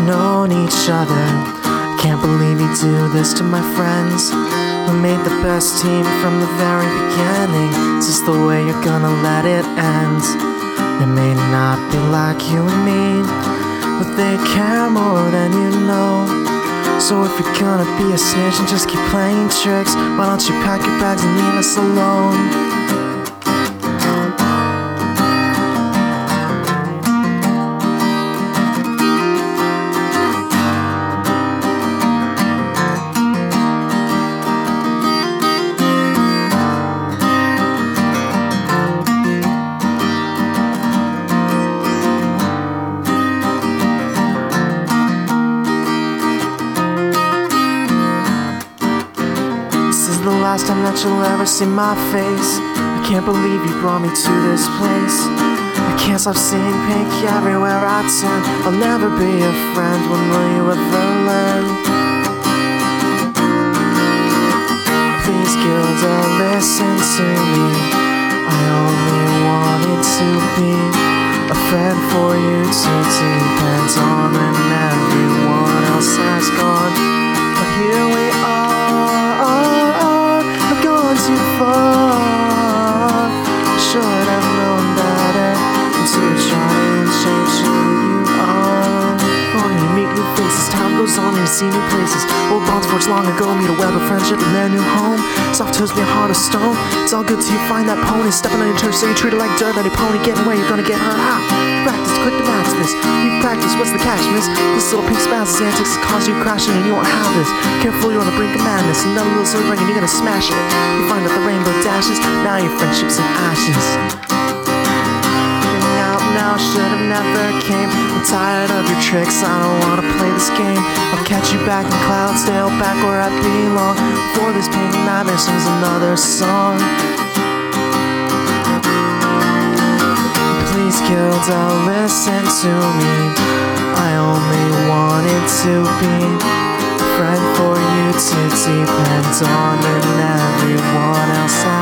known each other. I can't believe you do this to my friends. We made the best team from the very beginning. Is this the way you're gonna let it end? They may not be like you and me, but they care more than you know. So if you're gonna be a snitch and just keep playing tricks, why don't you pack your bags and leave us alone? The last time that you'll ever see my face. I can't believe you brought me to this place. I can't stop seeing pink everywhere I turn. I'll never be a friend, when will you ever learn? Please, Gilda, listen to me. I only wanted to be a friend for you to depend on when everyone else has gone. But here we are, too far. Should have known better than to try and change who you are. Oh, you meet new faces, time goes on and you see new places. Old bonds forged long ago meet a web of friendship in their new home. Soft toes be a heart of stone. It's all good till you find that pony stepping on your toes, so you treat it like dirt. Any pony getting away, you're gonna get hurt. Practice, quick to match this. You practice, what's the catch, miss? This little pink spazz antics cause you crashing, and you won't have this. Careful, you're on the brink of madness. Another little silver ring and you're gonna smash it. You find out the rainbow dashes, now your friendship's in ashes. Getting out now should have never came. I'm tired of your tricks, I don't wanna play this game. I'll catch you back in Cloudsdale, back where I belong. Before this pink nightmare sings another song. Please, Gilda, listen to me. I only wanted to be a friend for you to depend on, and everyone else